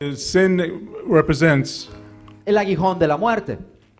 Sin represents el aguijón de la muerte.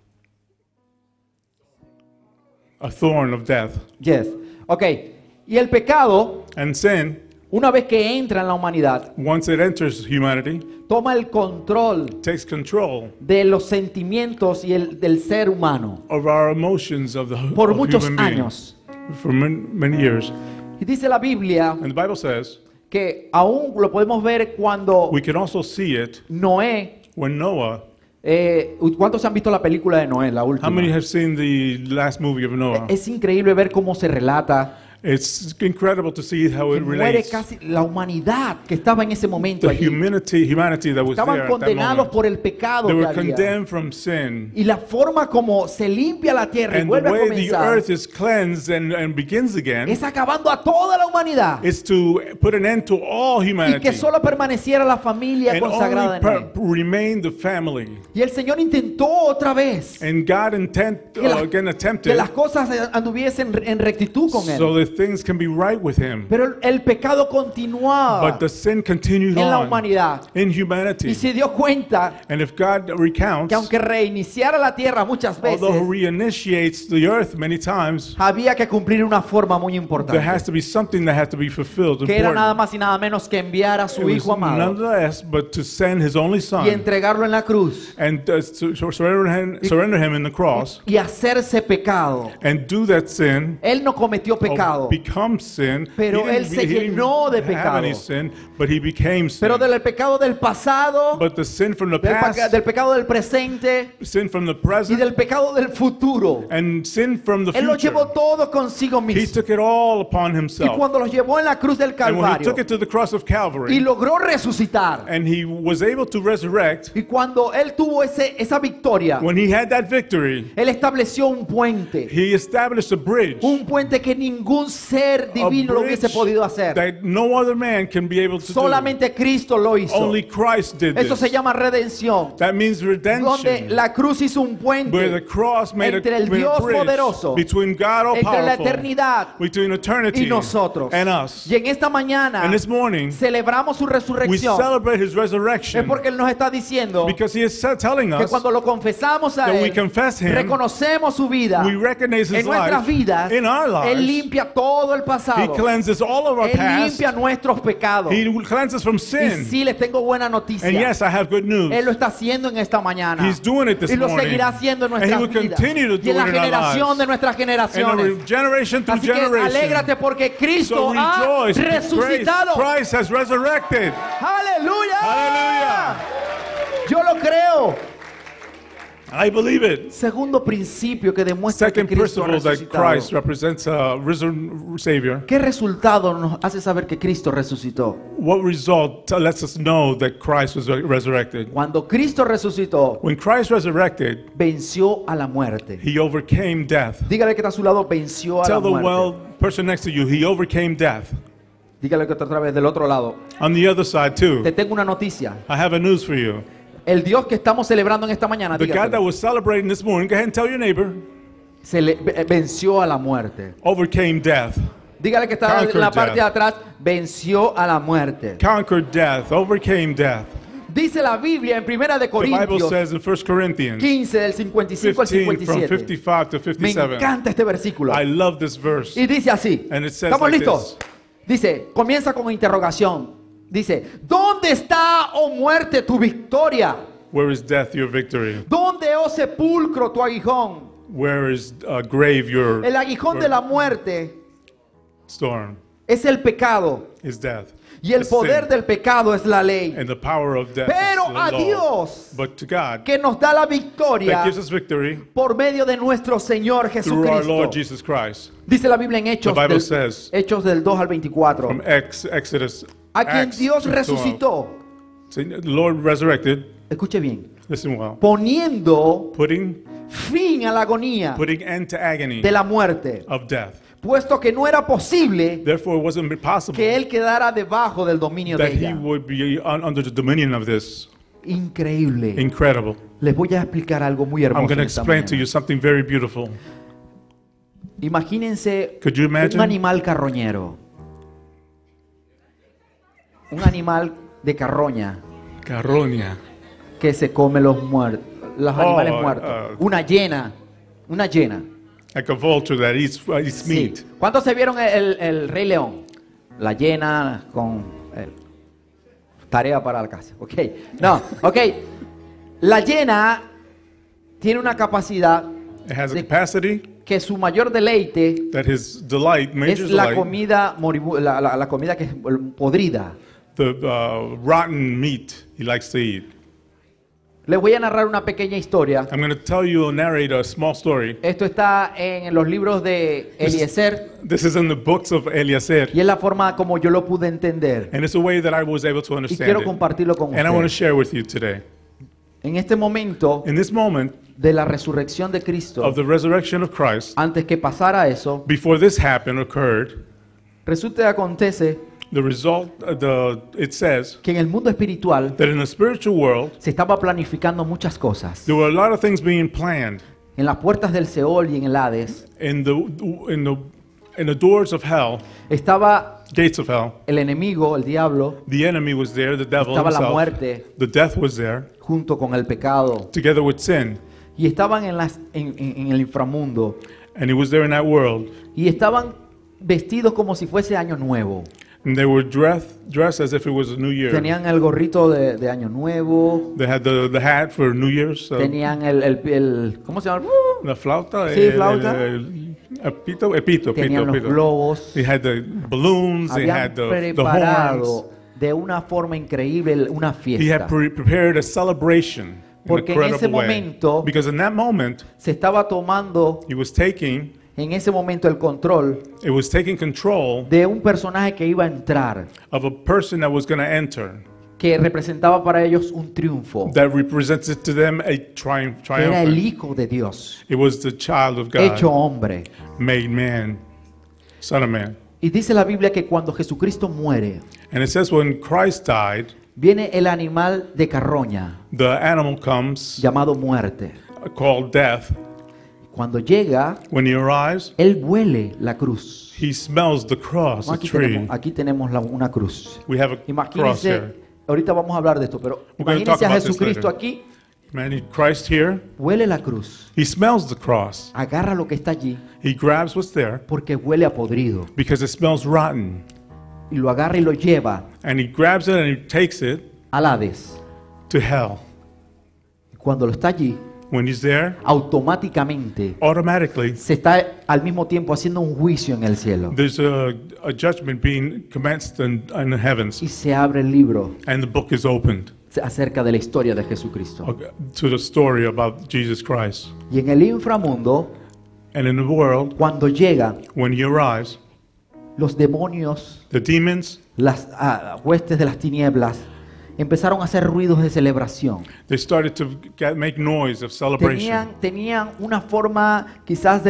a thorn of death. Yes. Ok. Y el pecado, And sin, una vez que entra en la humanidad, once it enters humanity, toma el control takes control de los sentimientos y del ser humano of our emotions of the por of muchos human being años. for many years. Y dice la Biblia And the Bible says que aún lo podemos ver cuando we can also see it Noé, when Noah. ¿cuántos han visto la película de Noé, la How many última? have seen the last movie of Noah? Es increíble ver cómo se relata It's incredible to see how que it muere relates. casi la humanidad que estaba en ese momento The allí. humanity that was Estaban there at that condenados moment. por el pecado They que were había. condemned from sin. Y la forma como se limpia la tierra y And the vuelve a way the comenzar earth is cleansed and begins again es acabando a toda la humanidad. is to put an end to all Y humanity que solo permaneciera la familia and consagrada only en él. remain the family. Y el Señor intentó otra vez And God again que attempted las cosas anduviesen en rectitud con so él. that things can be right with Him. Pero el pecado continuaba But the sin continued en la on humanidad. in Y humanity. se dio cuenta And if God recounts, que aunque reiniciara la tierra muchas although He veces, reinitiates the earth many times, había que cumplir una forma muy there has importante, to be something that has to be fulfilled. que era nada Important. más y nada menos que enviar a It su was Hijo amado nonetheless, but to send His only y Son entregarlo en la cruz and to surrender him in the cross y hacerse pecado. and do that sin, Él no cometió or pecado, become sin. Pero He él se he llenó de have any pecado. sin, but he became sin. pero del pecado del pasado, But the sin from the del past, pecado del presente sin from the y present, del pecado del futuro. and sin from the Él lo llevó future. todo consigo He mismo. took it all upon Y himself. cuando los llevó en la cruz del And when he Calvario took it to the cross of y Calvary, logró resucitar, and he was able to resurrect, y cuando él tuvo esa victoria, when he had that victory, él estableció un puente. he established a bridge. Un puente que ningún ser A divino lo hubiese bridge podido hacer. that no other man can be able to do. Solamente Cristo lo hizo. Only Christ did Eso this. se llama redención. That means Donde redemption. la cruz hizo un Where the puente cross made entre el made Dios a bridge poderoso, between God all entre la powerful, eternidad between eternity y nosotros. and us. Y en esta mañana And this morning, celebramos su we resurrección. celebrate His Es resurrection porque Él nos está diciendo because He is telling que us cuando lo confesamos a that we Él, confess Him, reconocemos su vida we recognize His en nuestras life vidas, in our Él lives. limpia todo el He pasado. cleanses all of our Él past. limpia nuestros pecados. He cleanses from Y sin. sí, les tengo buena noticia. And yes, I have good news. Él lo está haciendo en esta mañana. He's doing it this Y lo morning. seguirá haciendo en And He nuestras will vidas. continue to Y do en la it in our generación lives. de nuestras generaciones. And generation through Así que generation. alégrate porque Cristo So ha rejoice. resucitado. Christ has resurrected. ¡Aleluya! Hallelujah. Yo lo creo. I believe it. Segundo principio que demuestra que Second Cristo ha principle that resucitado. Christ represents a risen Savior. ¿Qué resultado nos hace saber que Cristo resucitó? What result lets us know that Christ was resurrected? Cuando Cristo resucitó, When Christ resurrected, venció a la muerte. He overcame death. Dígale que está a su lado, venció a la Tell the muerte. person next to you, He overcame death. Dígale que está otra vez del otro lado. On the other side too, Te tengo una noticia. I have a news for you. El Dios que estamos celebrando en esta mañana, The God that dígaselo, was celebrating this morning, go ahead and tell your neighbor, venció a la muerte. overcame death. Dígale que está en Conquered la parte de death. atrás, venció a la muerte. Conquered death, overcame death. Dice la Biblia en Primera de The Bible Corintios says in 1 Corinthians 15 del 55 al 15 from 57. 55 to Me 57. encanta este versículo. I love this verse. Y dice así. And it says ¿Estamos like listos? Dice, comienza con interrogación. Dice, ¿dónde está, oh muerte, tu victoria? Where is death, your victory? ¿Dónde, oh sepulcro, tu aguijón? Where is grave, your El aguijón de la muerte storm? es el pecado. Is death. Y el The poder sin. del pecado es la ley. And the power of death Pero is the a law. Dios, But to God, que nos da la that victoria gives us victory por medio de nuestro Señor through our Jesucristo. Lord Jesus Christ. Dice la Biblia en Hechos, The Bible says, Hechos del 2 al 24. From Exodus, A quien Acts Dios 12. resucitó. So the Lord resurrected, Escuche bien. listen well, Poniendo putting fin a la agonía end to agony de la muerte, of death. puesto que no era posible Therefore, it wasn't possible que él quedara debajo del dominio de that he ella. would be under the dominion of this. Increíble. Incredible. Les voy a explicar algo muy I'm hermoso. going to en esta explain to mañana. you something very beautiful. Imagínense Could you imagine? un animal carroñero. Un animal de carroña. Carroña. que se come los animales Oh, muertos. Una hiena. Like a vulture that eats Sí. meat. ¿Cuántos se vieron el Rey León? La hiena con tarea para la casa. Ok. No, ok. La hiena tiene una capacidad It has a de capacity que su mayor deleite that his delight, major es la delight, comida la comida que es podrida. the rotten meat he likes to eat. Les voy a narrar una pequeña historia. I'm going to tell you, narrate a small story. Esto está en los libros de Eliezer This is in the books of Eliezer, y es la forma como yo lo pude entender. and it's a way that I was able to Y understand quiero it. compartirlo con And I want to ustedes. share with you today. En este momento In this moment de la resurrección de Cristo, of the resurrection of Christ, antes que pasara eso, before this happened, occurred, resulta y acontece the result, it says que en el mundo espiritual that in the spiritual world, se estaba planificando muchas cosas. there were a lot of things being planned En las puertas del Seol y en el Hades in the doors of hell, estaba gates of hell. el enemigo, el diablo, The enemy was there, the devil estaba la himself. muerte The death was there, junto con el pecado together with sin. y estaban en el inframundo And he was there in that world. y estaban vestidos como si fuese año nuevo. And they were dressed as if it was a new year. Tenían el gorrito de año nuevo, They had the hat for New Year's. tenían el ¿cómo se llama? La flauta. Sí, flauta. Pito. Tenían los globos. They had the balloons. They Habían had the horns. preparado de una forma increíble una He fiesta. had prepared a celebration in an Porque en ese incredible way. momento Because in that moment, se estaba tomando he was taking el control control de un personaje que iba a entrar, of a person that was going to enter, que representaba para ellos un triunfo, that represented to them a que era el triumph. Hijo de Dios, It was the child of hecho God, hombre. made man, son of man. Y dice la Biblia que cuando Jesucristo muere, And it says when Christ died, viene el animal de carroña, the animal comes llamado muerte. called death. Cuando llega, When he arrives, él huele la cruz. he smells the cross, the tree. Aquí tenemos una cruz. We have a cross Imagínense, here. ahorita vamos a hablar de esto, pero We're gonna imagínense talk a about this Jesucristo later. aquí, Man, Christ here, huele la cruz, he smells the cross. agarra lo que está allí, He grabs what's there porque huele a podrido, because it smells rotten. y lo agarra y lo lleva And he grabs it and he takes it al Hades. to hell. Cuando lo está allí, When he's there, automáticamente automatically, se está al mismo tiempo haciendo un juicio en el cielo. there's a judgment being commenced in the heavens. Y se abre el libro And the book is opened acerca de la historia de Jesucristo. to the story about Jesus Christ. Y en el inframundo, And in the world, cuando llega, when he arrives, los demonios, the demons, las huestes de las tinieblas, empezaron a hacer ruidos de celebración. they started to make noise of celebration. Tenían una forma quizás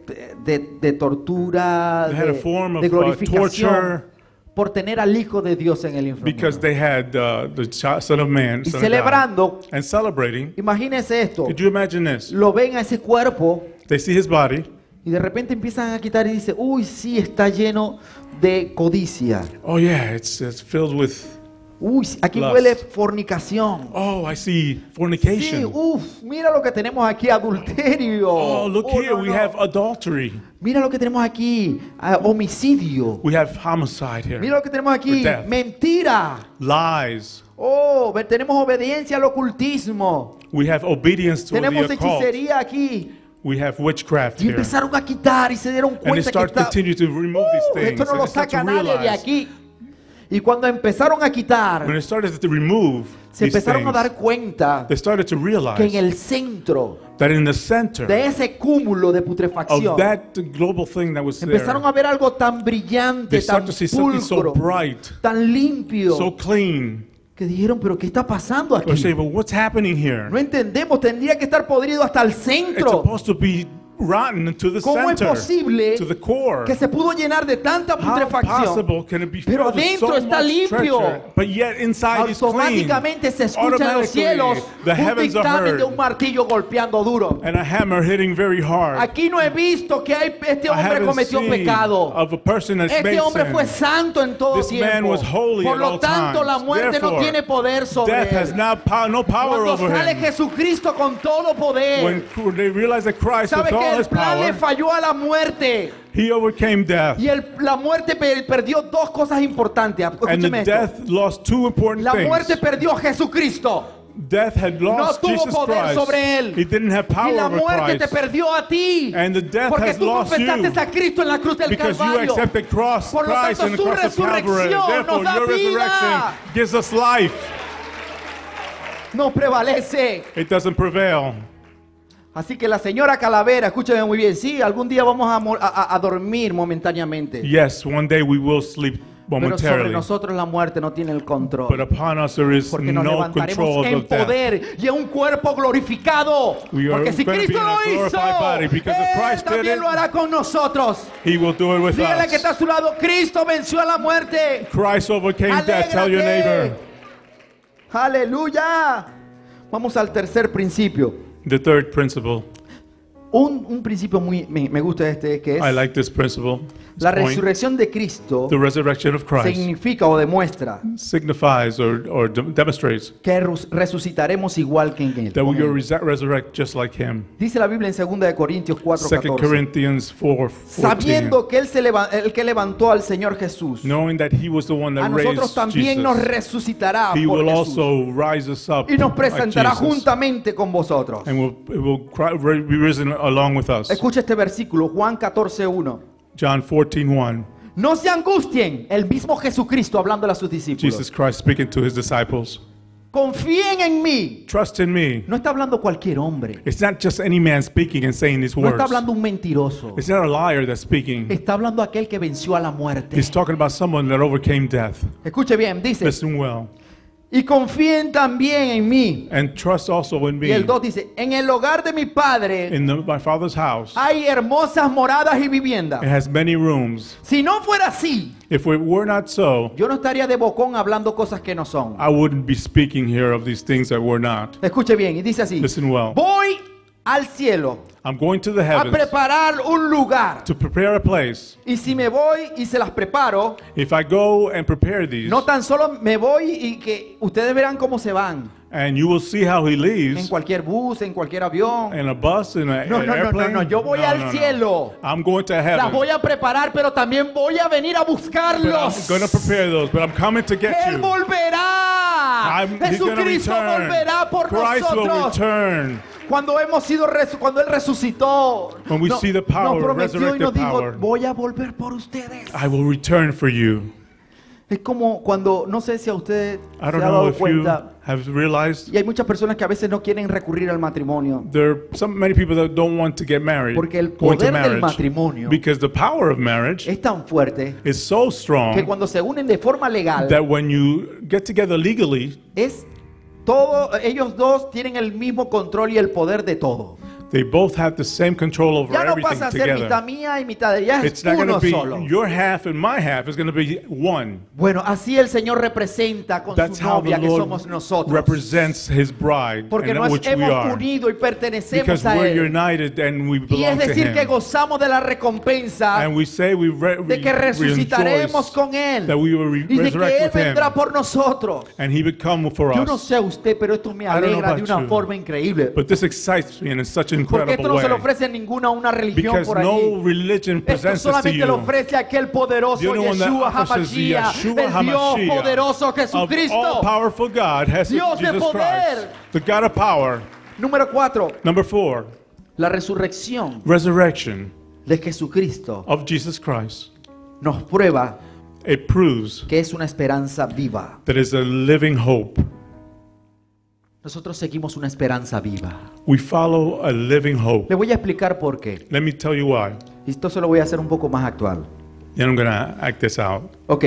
de tortura, They had a form de of glorificación torture por tener al Hijo de Dios en el because inframundo. they had Son of Man, Y Son of God. celebrando, And celebrating, imagínense esto, could you imagine this? lo ven a ese cuerpo They see his body. y de repente empiezan a quitar y dice, uy, sí, está lleno de codicia. Oh yeah, it's filled with. Uy, aquí Lust. huele fornicación. Oh, I see Sí, fornication. mira lo que tenemos aquí, adulterio. Oh, look Oh, here, no, we no. have adultery. Mira lo que tenemos aquí, homicidio. We have homicide here. Mira lo que tenemos aquí, For death. mentira. Lies. Oh, tenemos obediencia al ocultismo. We have obedience to Tenemos the occult. hechicería aquí. We have witchcraft Y here. empezaron a quitar y se dieron And they cuenta que start continue to remove these things. esto no And lo they start to saca nadie de realize. aquí. Y cuando empezaron a quitar, When they started to remove se these empezaron a things, dar cuenta they started to que en realize el centro that in the center de ese cúmulo de of putrefacción that global thing that was there, empezaron a ver algo tan brillante, they tan start to see something so pulcro, bright, tan limpio, so clean. que dijeron, pero ¿qué está pasando Or say, aquí? well, what's happening here? No entendemos, tendría que estar podrido hasta el It's centro. supposed to be rotten to the ¿Cómo es center, posible to the core. que se pudo llenar de tanta How putrefacción? possible can it be Pero filled with adentro so está much limpio. treasure, but yet inside is clean? Automáticamente se escucha en los cielos The un heavens are dictamen de un heard, martillo golpeando duro. and a hammer hitting very hard. Aquí no he visto que este I hombre haven't cometió seen pecado. of a person that's Este made hombre sin. fue santo en todo This man tiempo. was holy Por at lo all tanto, la times. muerte no Therefore, tiene poder sobre Death has él. no power Cuando over sale him. Jesucristo con todo poder, When they realize that Christ, sabe with que all el his plan le power, falló a la muerte. he overcame death. Y la muerte perdió dos cosas importantes. And Escúcheme the esto. death lost two important La muerte things. perdió a Jesucristo. Death had No lost tuvo Jesus poder Christ. sobre él. He didn't have Y power la over muerte te Christ. perdió a ti. And the death Porque has tú lost confesaste you. a Cristo en la cruz del Because you Calvario. accepted Christ Por lo on tanto, the su cross of Calvary. resurrección Therefore, nos da your resurrection vida. gives us life. No prevalece. It doesn't prevail. Así que la señora Calavera, escúchame muy bien, sí, algún día vamos a dormir momentáneamente. Yes, one day we will sleep Pero sobre momentarily. nosotros la muerte no tiene el But control. upon us there is Porque nos no levantaremos control en of death. poder y en un cuerpo glorificado. We are Porque si gonna be Cristo in a lo hizo, glorified body, because if Él Christ did también it, lo hará con nosotros. He will do it with Dígale que us. está a su lado, Cristo venció a la muerte. Christ overcame death. Tell your neighbor. Aleluya. Vamos al tercer principio. The third principle. Un principio me gusta que es I like this principle. This la point. resurrección de Cristo. The resurrection of Christ Significa o demuestra signifies or demonstrates que resucitaremos igual que en él. that we con will él. resurrect just like Him. Dice la Biblia en 2 de Corintios 2 4:14. Corinthians 4:14. Sabiendo que el que levantó al Señor Jesús, Knowing that He was the one a that nosotros raised también nos Jesus, resucitará He por will Jesús also rise us up y nos like presentará Jesus, juntamente con vosotros. and will be risen along with us. Escucha este versículo, Juan 14:1. John 14:1. No se angustien, el mismo Jesucristo hablando a sus discípulos. Jesus Christ speaking to His disciples. Confíen en mí. Trust in me. No está hablando cualquier hombre. It's not just any man speaking and saying these No words. está hablando un mentiroso. It's not a liar that's speaking. Está hablando aquel que venció a la muerte. He's talking about someone that overcame death. Escuche bien, dice, Listen well. y confíen también en mí. And trust also in Y el me. 2 dice, en el hogar de mi Padre In my Father's house, hay hermosas moradas y viviendas. it has many rooms. Si no fuera así, If it were not so, yo no estaría de bocón hablando cosas que no son. I wouldn't be speaking here of these things that were not. Escuche bien, y dice así, Listen well. voy al cielo I'm going to the a heavens preparar un lugar. to prepare a place. Y si me voy y se las preparo, If I go and prepare these, no tan solo me voy y que ustedes verán cómo se van. and you will see how He En leaves, cualquier bus, en cualquier avión. in a bus, in an No, airplane. no, yo voy al cielo. I'm going to Las heaven. voy a preparar, pero también voy a venir a But buscarlos. I'm going to prepare those, but I'm coming to get Él you. volverá. He's going to Jesucristo volverá return. por Christ will nosotros. return. Cuando Él resucitó, When we see the power, nos prometió y nos resurrected dijo, power. voy a volver por ustedes. I will return for you. Es como cuando, no sé si a usted I se don't ha know dado if you cuenta, have realized y hay muchas personas que a veces no quieren recurrir al matrimonio, there are many people that don't want to get married, porque el go into poder del marriage, matrimonio because the power of marriage es tan fuerte is so que strong cuando se unen de forma legal, that when you get together legally, es todo, ellos dos tienen el mismo control y el poder de todo. they both have the same control over Ya no everything pasa a ser mitad together. mía y mitad de ella, es It's not going uno to be solo. your half and my half. It's going to be one. Bueno, así el Señor representa con That's su how the novia que Lord somos nosotros. represents His bride, Porque and nos which we hemos are. unido y pertenecemos Because a we're Él. united and we Y es belong to decir, que Him. gozamos de la recompensa And we say we de que resucitaremos rejoice con Él that we will y de que Él resurrect with Him. vendrá por nosotros. And He would come for Yo no us. sé a usted, pero esto me don't know alegra de about una you, forma increíble. But this excites me in such an Porque esto incredible no se lo way. ofrece ninguna una religión Because por allí. no religion Esto presents this to solamente lo you. ofrece aquel poderoso The only one that Yeshua offers is the HaMashiach, Yeshua el Dios HaMashiach poderoso of Jesucristo. all-powerful God, has Dios de Jesus poder. Christ, the God of power. Número 4, Number 4, la resurrección resurrection de Jesucristo of Jesus Christ. nos prueba It proves que es una esperanza viva. that it's a living hope. Nosotros seguimos una esperanza viva. We follow a living hope. Le voy a explicar por qué. Let me tell you why. Y esto se lo voy a hacer un poco más actual. Then I'm going to act this out. Ok.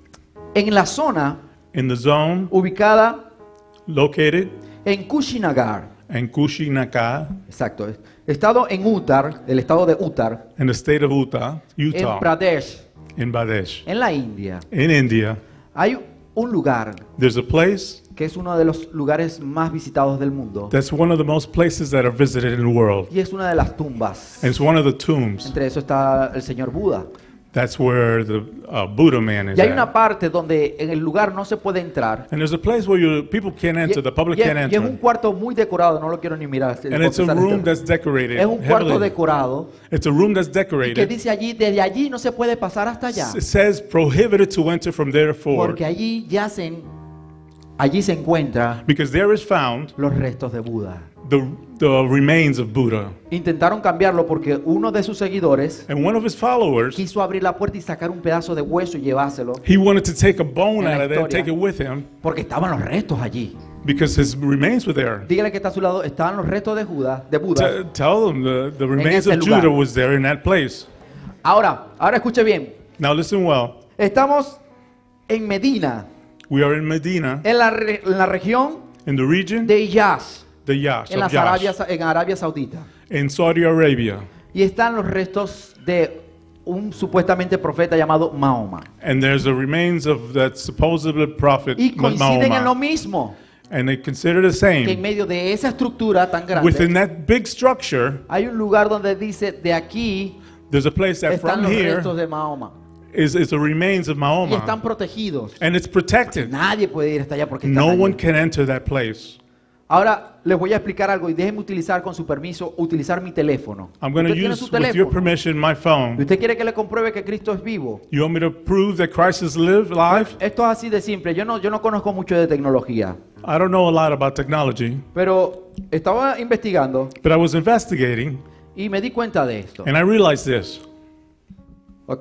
En la zona In the zone ubicada located en Kushinagar, and Kushinaka Exacto. Estado en Uttar, el estado de Uttar, in the state of Utah, en Utah, Pradesh, in Bangladesh. en la India. In India, Hay un lugar there's a place que es uno de los lugares más visitados del mundo. that's one of the most places that are visited in the world. Y es una de las tumbas. And it's one of the tombs. Entre eso está el señor Buda. That's where the Buddha man is Y hay una at. parte donde en el lugar no se puede entrar. And there's a place where people can't enter, the public can't Y es un enter. cuarto muy decorado, no lo quiero ni mirar. And it's a room that's decorated Es un cuarto heavily. decorado It's a room that's que decorated. dice allí, desde allí no se puede pasar hasta allá. It says prohibited to enter from there forward, Porque allí se encuentran because there is found los restos de Buda. the remains of Buddha. Intentaron cambiarlo porque uno de sus seguidores And one of his followers, quiso abrir la puerta y sacar un pedazo de hueso y llevárselo he wanted to take a bone En la out of there and historia. take it with him porque estaban los restos allí. because his remains were there. Dígale que está a su lado, estaban los restos de Buda. Tell them the remains ese of lugar. Judah was there in that place. Ahora escuche bien. Now listen well. Estamos en Medina, We are in Medina, en la región in the region, de Hiyaz, the Yash en of Yash, en Arabia Saudita. in Saudi Arabia. Y están los restos de un supuestamente profeta llamado Mahoma. And there's the remains of that supposedly prophet Y coinciden en lo Mahoma. mismo, And they consider the que en same. medio de esa estructura tan Within grande, that big structure, hay un lugar donde dice, de aquí there's a place that están from los here restos de Mahoma. is the remains of Y Mahoma. están protegidos. And it's protected. Nadie puede ir hasta allá porque están No allí. one can enter that place. Ahora les voy a explicar algo y déjenme utilizar con su permiso, utilizar mi teléfono. I'm going to Usted tiene use, su with your teléfono. permission, my ¿Y phone. usted quiere que le compruebe que Cristo es vivo? You want me to prove that Christ is live? Esto es así de simple. Yo no conozco mucho de tecnología, I don't know a lot about technology, pero estaba investigando but I was investigating y me di cuenta de esto. and I realized this. Ok.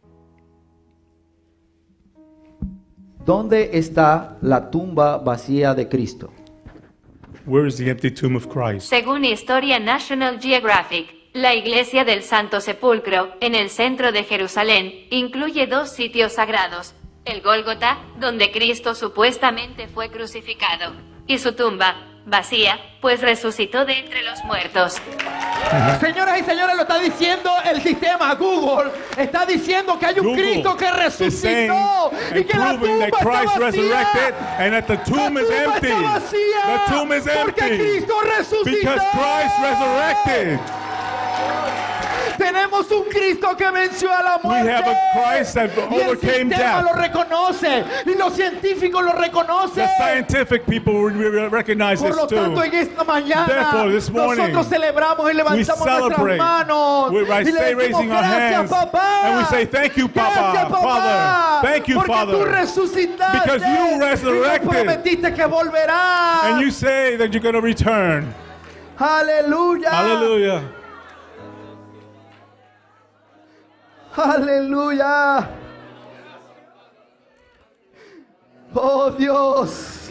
¿Dónde está la tumba vacía de Cristo? Where is the empty tomb of Christ? Según Historia National Geographic, la Iglesia del Santo Sepulcro, en el centro de Jerusalén, incluye dos sitios sagrados: el Gólgota, donde Cristo supuestamente fue crucificado, y su tumba, vacía, pues resucitó de entre los muertos. Señoras y señores, lo está diciendo el sistema Google. Está diciendo que hay un Google Cristo que is saying resucitó y and que la proving tumba that Christ está resurrected vacía. and that the tomb is La tumba empty. está vacía The tomb is porque empty Cristo resucitó. because Christ resurrected. Tenemos un Cristo que venció a la We muerte. have a Christ that Y el overcame sistema lo death. reconoce y los científicos lo reconocen. The scientific people recognize Por this lo tanto, too. en esta mañana Therefore, this morning, nosotros celebramos y levantamos nuestras celebrate. manos We y le stay decimos raising our gracias, hands papá. and we say thank you, Papa, Gracias, papá. Father. Thank you, Porque tú Father. resucitaste Because you resurrected. y nos prometiste que volverás. And you say that you're going to return. Aleluya. Hallelujah. Aleluya. Oh Dios.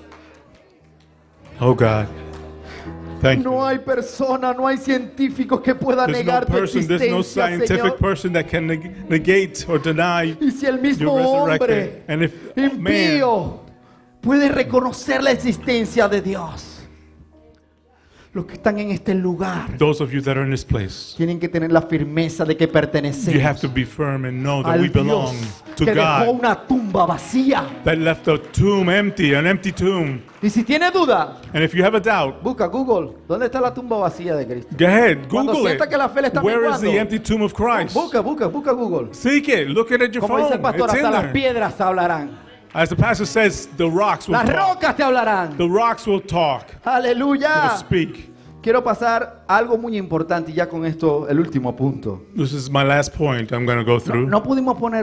Oh God. Thank you. No hay persona, no hay científico que pueda There's no negar tu person, there's no existencia, scientific Señor. person that can negate or deny Y si el mismo you're hombre resurrected. And if man, impío puede reconocer la existencia de Dios, los que están en este lugar those of you that are in this place, tienen que tener la firmeza de que you pertenecemos have to be firm and know that al we belong Dios to que dejó God una tumba vacía. that left the tomb empty, an empty tomb. Y si tiene duda, And if you have a doubt, busca Google, ¿dónde está la tumba vacía de Cristo? go ahead, Cuando Google sienta que la fe le it. está Where is the menguando. empty tomb of Christ? Busca Google. Seek it. Look at your Como dice el phone. pastor, It's in hasta las there. piedras hablarán. As the pastor says, the rocks will Las talk. rocas te hablarán. The rocks will talk. Will Aleluya. speak. Quiero pasar a algo muy importante y ya con esto el último punto. This is my last point I'm going to go through. No pudimos poner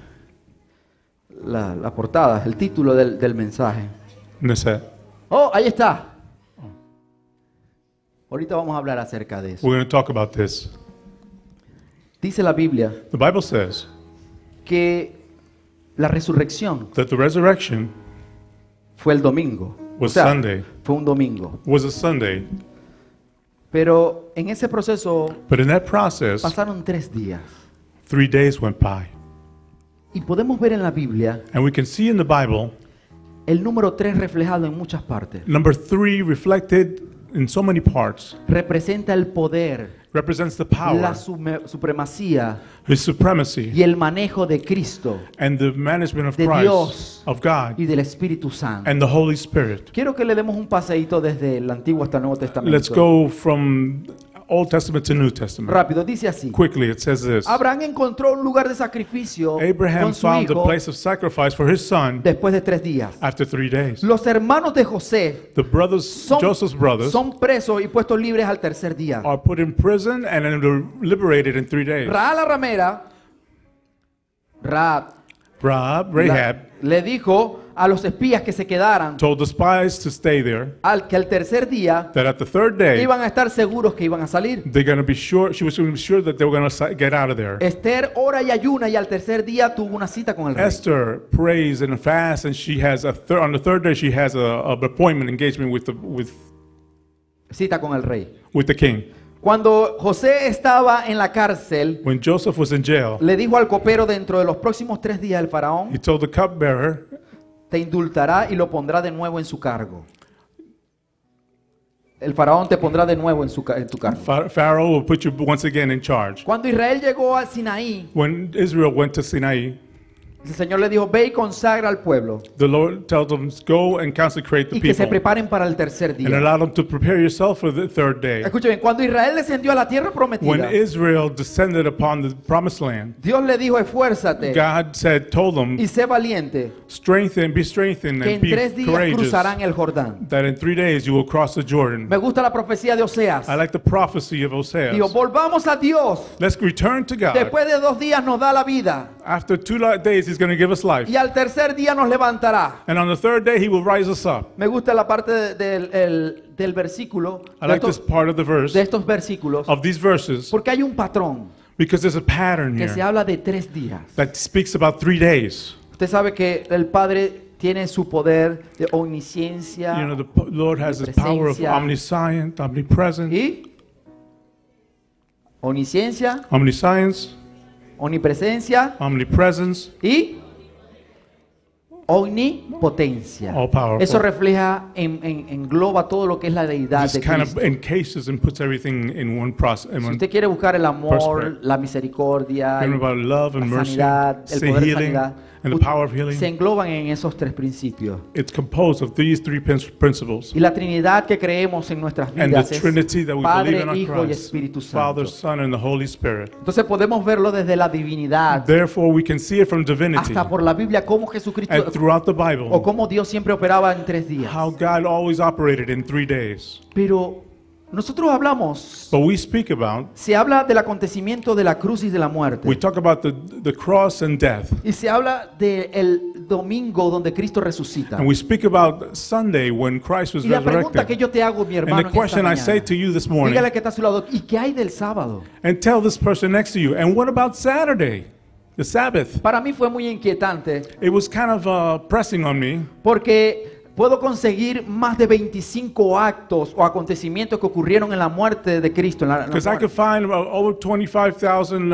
la portada, el título del mensaje. And that's it. Oh, ahí está. Ahorita vamos a hablar acerca de eso. We're going to talk about this. Dice la Biblia The Bible says que la resurrección that the resurrection fue el domingo. was Sunday, Fue un domingo. was a Sunday. Pero en ese proceso But in that process, pasaron 3 días. 3 days went by. Y podemos ver en la Biblia And we can see in the Bible el número 3 reflejado en muchas partes. number 3 reflected in so many parts, representa el poder, represents the la power, supremacía His supremacy, y el manejo de Cristo and the management of de Christ, Dios of God, y del Espíritu Santo. and the Holy Spirit. Quiero que le demos un paseíto desde el Antiguo hasta el Nuevo Testamento. Let's go from Old Testament to New Testament. Rápido, dice así. Quickly, it says this. Abraham encontró un lugar de sacrificio Abraham con su found a hijo place of sacrifice for his son después de 3 días. after 3 days. Los hermanos de José The brothers, Joseph's brothers, son presos y puestos libres al tercer día. are put in prison and then liberated in 3 days. Rahab la ramera, Rahab le dijo a los espías que se quedaran told the spies to stay there, que al tercer día that at the third day, iban a estar seguros que iban a salir. they're going to be sure, she was going to be sure that they were going to get out of there. Esther ora y ayuna y al tercer día tuvo una cita con el rey. Esther prays and fasts, and she has on the third day she has a appointment engagement Cita con el rey. with the king. Cuando José estaba en la cárcel, When Joseph was in jail, le dijo al copero: dentro de los próximos 3 días el faraón he told the cupbearer, te indultará y lo pondrá de nuevo en su cargo. El faraón te pondrá de nuevo en tu cargo. Pharaoh will put you once again in charge. Cuando Israel llegó al Sinaí, When Israel went to Sinai, el Señor le dijo: ve y consagra al pueblo the Lord tells them, go and consecrate the y que se people preparen para el tercer and día. allow them to prepare yourself for the third day. Escuchen bien, cuando Israel descendió a la tierra When prometida, Israel descended upon the promised land, Dios le dijo: esfuérzate God told them, y sé valiente, be strengthened que and en be 3 días courageous, cruzarán el Jordán. that in 3 days you will cross the Jordan. Me gusta la profecía de Oseas. I like the prophecy of Hosea. Dijo: volvamos a Dios. Let's return to God. Después de 2 días nos da la vida After 2 days, He's going to give us life. y al tercer día nos levantará. And on the third day, He will rise us up. Me gusta la parte del versículo, I like this part of the verse, de estos versículos, of these verses, porque hay un patrón because there's a pattern que se here habla de 3 días. that speaks about 3 days. Usted sabe que el Padre tiene su poder de omnisciencia You know, the Lord has His power of presencia. omniscient, omnipresent, y omnisciencia, omniscience, omnipresencia omnipresence, y omnipotencia. all powerful. Eso refleja, engloba todo lo que es la deidad This de kind Cristo. of encases and puts everything in one process. Si usted quiere buscar el amor, perspective. la misericordia, About love and la mercy, sanidad, el say poder de healing, sanidad, and the power of healing. se engloban en esos 3 principios. It's composed of these 3 principles. Y la Trinidad que creemos en nuestras And the vidas es Trinity that we Padre, believe in our Hijo y Christ, Espíritu Father, Santo. Son, and the Holy Spirit. Entonces podemos verlo desde la divinidad Therefore, we can see it from divinity hasta por la Biblia, cómo Jesucristo and throughout the o Bible, cómo Dios siempre operaba en 3 días. how God always operated in 3 days. Pero nosotros hablamos, But we speak about, se habla del acontecimiento de la cruz y de la muerte. we talk about the cross and death. Y se habla del domingo donde Cristo resucita. And we speak about Sunday when Christ was Y la pregunta que resurrected. yo te hago, mi hermano, And the en esta question I say mañana, to you this morning, dígale que está a su lado: ¿y qué hay del sábado? and tell this person next to you, and what about Saturday, the Sabbath? Para mí fue muy inquietante It was kind of pressing on me porque puedo conseguir más de 25 actos o acontecimientos que ocurrieron en la muerte de Cristo. En la because I muerte. could find about over 25,000,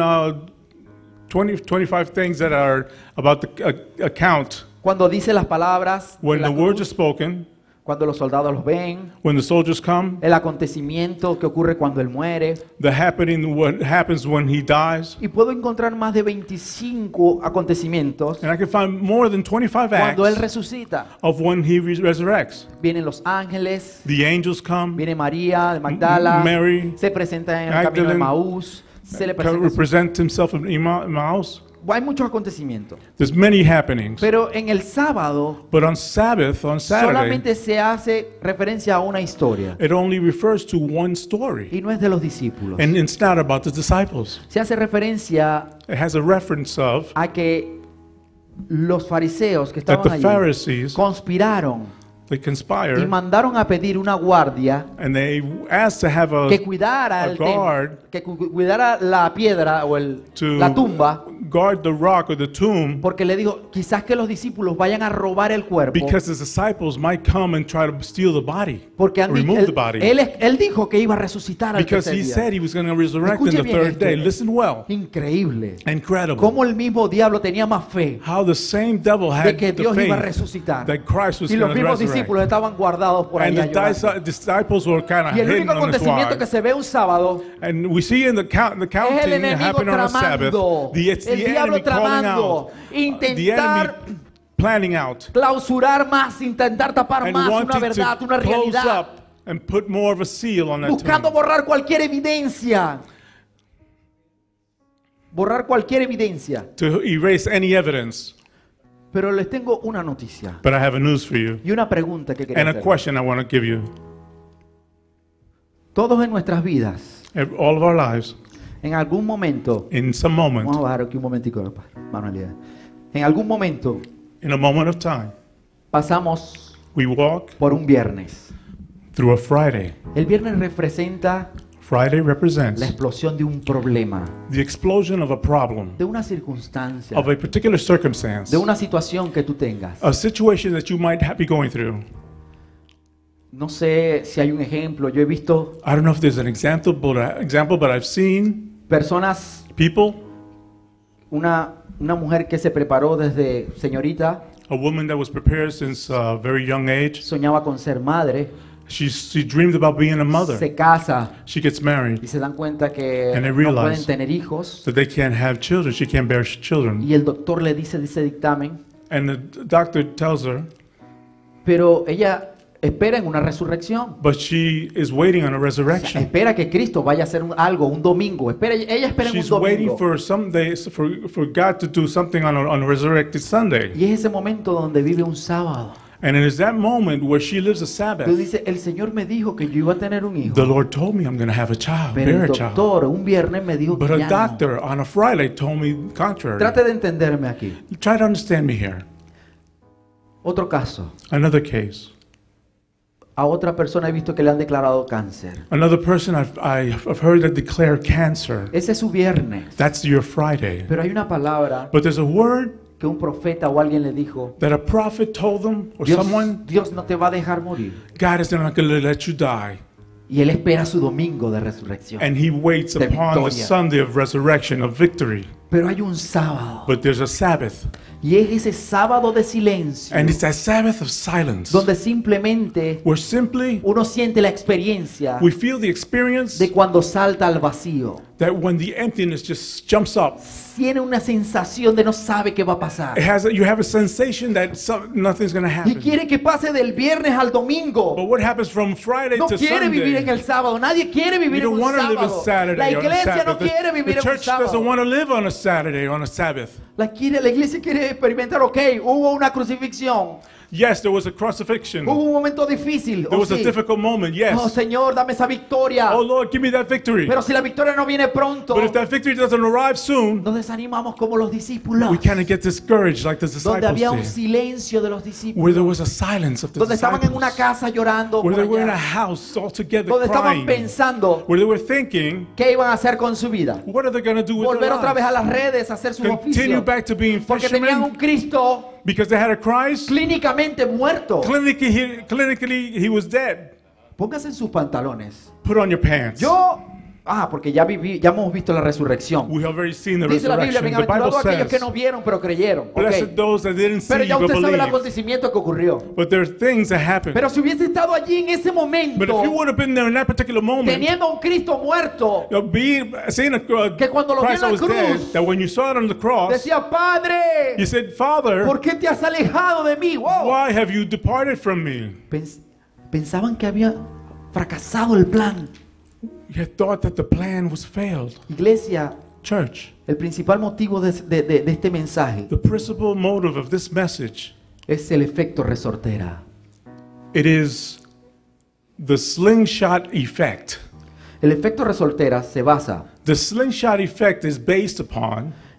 25 things that are about the account Cuando dice las palabras, de when la the words are cruz, spoken, cuando los soldados los ven, when the soldiers come, el acontecimiento que ocurre cuando Él muere. the happening, what happens when he dies. Y puedo encontrar más de 25 acontecimientos And I can find more than 25 cuando Él acts resucita. of when he resurrects. Vienen los ángeles, The angels come, viene María de Magdala, Mary, se presenta en el camino de Magdalene, Maús, se le presenta. represent himself in Emmaus. Hay muchos acontecimientos. There's many happenings. Pero en el sábado But on Sabbath, on Saturday, solamente se hace referencia a una historia. it only refers to one story. Y no es de los discípulos. And it's not about the disciples. Se hace referencia It has a reference of a que los fariseos que that estaban the allí Pharisees, conspiraron they y conspire, mandaron a pedir una guardia and they asked to have que cuidara a el templo, guard que cuidara la piedra o to la tumba, guard the rock or the tomb porque le dijo, quizás que los discípulos vayan a robar el cuerpo. because his disciples might come and try to steal the body, Porque or remove the body. él dijo que iba a resucitar al Because tercer he día. said he was going to resurrect in Escuche the bien third esto. day. Listen well. Increíble. Incredible. Cómo el mismo diablo tenía más fe How the same devil de had que the Dios iba a faith resucitar. that Christ was Y los going to mismos resurrect. discípulos estaban guardados por And allá. the llorando. disciples were kind of Y el hidden único on this acontecimiento que why. se ve un sábado And we see in the es el counting enemigo happening on a Sabbath. tramando, It's el the diablo enemy calling tramando, out. The intentar enemy planning out. clausurar más, intentar tapar And más una wanting verdad, to una close realidad, up and put more of a seal on that buscando tomb. borrar cualquier evidencia. Borrar cualquier evidencia. To erase any evidence. Pero les tengo una noticia But I have a news for you. y una pregunta que quería And a hacer. question I want to give you. Todos en nuestras vidas, All of our lives, en algún momento, in some vamos a moment, bajar aquí un momentico, manualidad. En algún momento in a moment of time, pasamos we walk por un viernes. through a Friday. El viernes representa Friday la represents explosión de un problema, the explosion of a problem, de una circunstancia, of a particular circumstance, de una situación que tú tengas. a situation that you might be going through. No sé si hay un ejemplo. Yo he visto I don't know if there's an example, but I've seen personas, people, una mujer que se preparó desde señorita, a woman that was prepared since a very young age. soñaba con ser madre, She dreamed about being a mother. se casa She gets married, y se dan cuenta que And they no realize pueden tener hijos. that they can't have children. She can't bear children. Y el doctor le dice dictamen, And the doctor tells her, pero ella espera en una resurrección. but she is waiting on a O sea, resurrection. espera que Cristo vaya a hacer algo, un domingo. Ella espera en un She's waiting domingo. for some days for God to do something on a resurrected Sunday. Y es ese momento donde vive un sábado. And it is that moment where she lives a Tú Sabbath. dices, el Señor me dijo que yo iba a tener un hijo. The Lord told me I'm going to have a child, Pero bear el a child. doctor un viernes me dijo But que a ya no. doctor on a Friday told me the contrary. Trate de entenderme aquí. Try to understand me here. Otro caso. Another case. A otra persona he visto que le han declarado cáncer. Another person I've heard that declare cancer. Ese es su viernes. That's your Friday. Pero hay una palabra But there's a word que un profeta o alguien le dijo, that a prophet told them or someone, Dios no te va a dejar morir. God is not going to let you die. Y él espera su domingo de resurrección. And he waits De upon the victoria. Sunday of resurrection, of victory. Pero hay un sábado. But there's a Sabbath. Y es ese sábado de silencio And it's that Sabbath of silence donde simplemente where simply uno siente la experiencia we feel the experience de cuando salta al vacío. that when the emptiness just jumps up, Tiene una sensación de no sabe qué va a pasar. you have a sensation that nothing's going to Y happen. quiere que pase del viernes al domingo. But what happens from Friday No to quiere vivir en Sunday? el sábado. Nadie quiere You vivir en don't un want to live a sábado. Saturday La on a iglesia no Sabbath. quiere The vivir en un church doesn't sábado. want to live on a Saturday, on a Sabbath. La iglesia quiere experimentar, ok, hubo una crucifixión. Yes, there was a crucifixion. Hubo un momento difícil. There Oh, was a sí. difficult moment, Oh, yes. Señor, dame esa victoria. Oh Lord, give me that victory. Pero si la victoria no viene pronto, But if that victory doesn't arrive soon, nos desanimamos como los discípulos. we kind of get discouraged like the Donde había un disciples did. silencio de los Where discípulos. there was a silence of the Donde estaban en una disciples. casa llorando. Where por they were in a allá. house all together Donde estaban crying. pensando Where they were thinking, qué iban a hacer con su vida. what are they going to do with Volver their otra vez a lives? las redes, a hacer sus Continue oficios. back to being Porque tenían un fishermen Cristo because they had a Christ. clínicamente muerto. Clinically, he was dead. Póngase en sus pantalones. Put on your pants. Porque ya hemos visto la resurrección. We have already seen the Dice la Biblia, resurrection. The Bible bienaventurados aquellos que says, no vieron pero creyeron. Ok. blessed those that didn't see Pero ya but usted sabe el believe. acontecimiento que ocurrió. But there are things that happen. Pero si hubiese estado allí en ese But if you momento, would have been there in that particular moment, teniendo a un Cristo muerto, seeing que cuando lo vio en Christ la that was dead, cruz, that when you saw it on the cross, decía, Padre, you said, Father, ¿por qué te has alejado de mí? Wow. why have you departed from me? Pensaban que había fracasado el plan. You had thought that the plan was failed. Iglesia, Church, el principal motivo de este mensaje the principal motive of this message, es el efecto resortera. it is the slingshot effect. El efecto resortera se basa The slingshot effect is based upon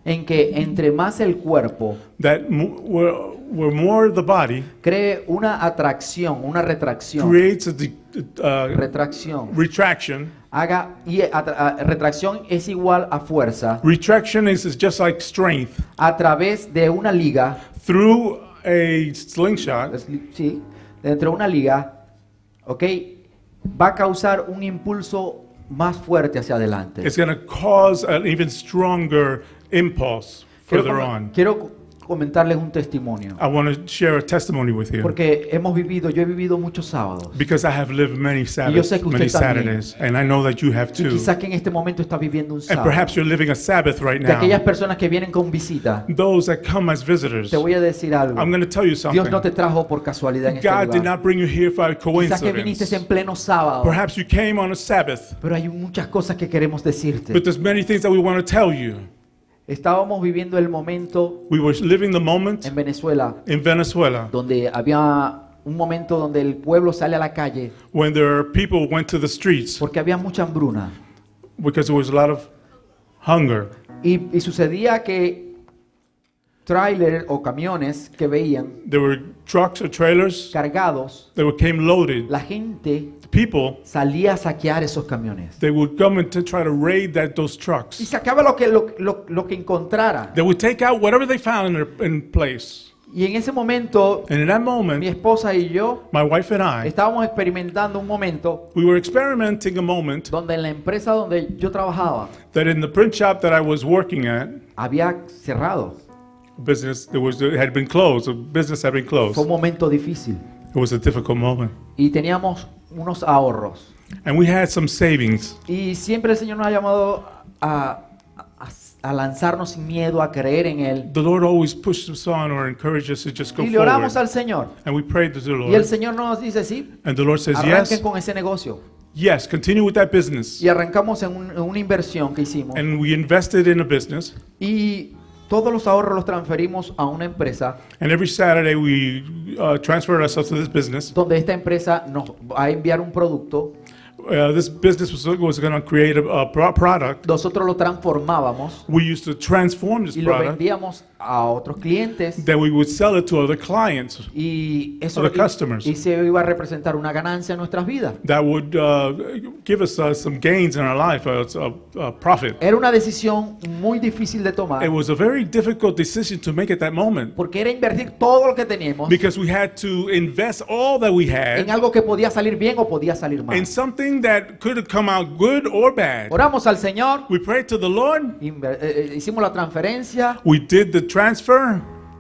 en que entre más el cuerpo that where more the body cree una atracción, una retracción, creates retracción, retraction. retracción es igual a fuerza, Retraction is just like strength. a través de una liga, Through a slingshot, sí, dentro de una liga, ¿ok? Va a causar un impulso más fuerte hacia adelante. it's going to cause an even stronger impulse further on. Quiero comentarles un testimonio, I want to share a testimony with you porque yo he vivido muchos sábados, because I have lived many yo Sabbaths, sé que usted many también. Saturdays, and I know that you have y too. quizás que en este momento está viviendo un And sábado. perhaps you're living a Sabbath right De aquellas now. personas que vienen con visita, Those that come as visitors, te voy a decir algo. I'm going to tell you Dios something. no te trajo por casualidad en este God did lugar. not bring you here for a Quizás que viniste coincidence. en pleno sábado, Perhaps you came on a Sabbath, pero hay muchas cosas que queremos decirte. but there's many things that we want to tell you. Estábamos viviendo el momento We were living the moment en Venezuela in Venezuela donde había un momento donde el pueblo sale a la calle when there people went to the streets porque había mucha hambruna. because there was a lot of hunger. Y sucedía que trailers o camiones que veían There were trucks or trailers cargados, that came loaded. la gente People, salía a saquear esos camiones. they would come and to try to raid those Y trucks. sacaba lo que encontrara. They would take out whatever they found in place. Y en ese momento, And in that mi moment, esposa y yo my wife and I, estábamos experimentando un momento we were experimenting a moment donde en la empresa donde yo trabajaba that in the print shop that I was working at, había cerrado. business it had been closed. The business had been closed. Fue un momento difícil. It was a difficult moment. Y teníamos unos ahorros. And we had some savings. Y siempre el Señor nos ha llamado a lanzarnos sin miedo, a creer en Él. The Lord always pushed us on or encouraged us to just go Y le oramos forward. al Señor. And we prayed to the Y el Lord. Señor nos dice, sí, And the Lord says, arranquen yes, con ese negocio. yes, continue with that business. Y arrancamos en una inversión que hicimos. And we invested in a business. Y todos los ahorros los transferimos a una empresa And every Saturday we transferred ourselves to this business. donde esta empresa nos va a enviar un producto. This business was going to create a product. Nosotros lo transformábamos We used to transform this y lo product. vendíamos a otros clientes. Then we would sell it to other clients Y eso Other customers. y se iba a representar una ganancia en nuestras vidas. that would give us some gains in our life, a profit. Era una decisión muy difícil de tomar It was a very difficult decision to make at that moment porque era invertir todo lo que teníamos because we had to invest all that we en had algo que podía salir bien o podía salir mal. in something that could have come out good or bad. Oramos al Señor, We prayed to the Lord. hicimos la transferencia, We did the transfer.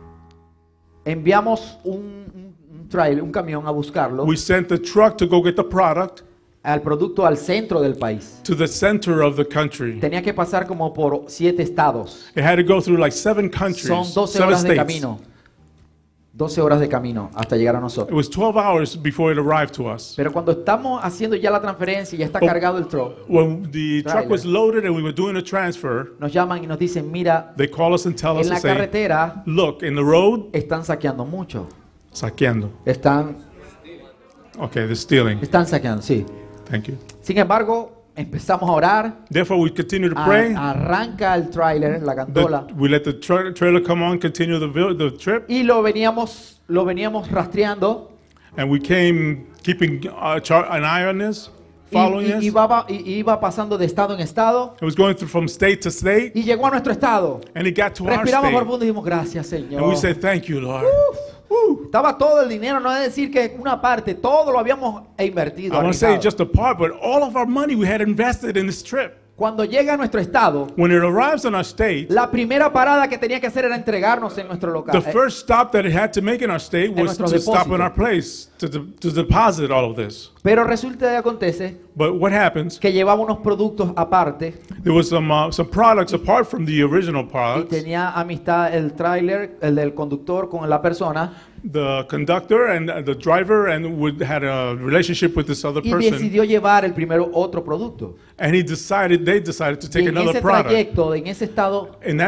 enviamos un trailer, un camión a buscarlo, We sent the truck to go get the product al producto al centro del país. to the center of the country. Tenía que pasar como por 7 estados. It had to go through like 7 countries, Son 12 7 horas de states. camino. 12 horas de camino hasta llegar a It nosotros. was 12 hours before it arrived to us. Pero cuando estamos haciendo ya la transferencia y ya está Oh. cargado el truck, When the truck Trailer. was loaded and we were doing a transfer, nos llaman y nos dicen, mira, they call us and tell us en to la say, carretera look, in the road, están saqueando mucho. saqueando. Están Okay, they're stealing. saqueando, sí. Thank you. Sin embargo, empezamos a orar. Therefore, we continue to pray. Arranca el trailer, la gandola. We let the trailer come on, continue the trip, Y lo veníamos rastreando. and we came keeping an eye on this, following Y this. iba pasando de estado en estado. It was going through from state to state, Y llegó a nuestro estado. and it got to our Respiramos state. profundo y dijimos, gracias, Señor. And we said, thank you, Lord. Estaba todo el dinero, no es decir que una parte, todo lo habíamos invertido. I want to say arriesgado. just a part, but all of our money we had invested in this trip. Cuando llega a nuestro estado, When it arrives in our state, la primera parada que tenía que hacer era entregarnos en nuestro local. the first stop that it had to make in our state was nuestro to stop depósito. in our place to deposit all of this. Pero resulta y acontece But what happens? que llevaba unos productos aparte There was some products apart from the original y products. tenía amistad el tráiler, el del conductor con la persona The conductor and the driver had a relationship with this other y person, decidió llevar el primero otro producto. and they decided to Y take en another ese product. trayecto, en ese estado, In that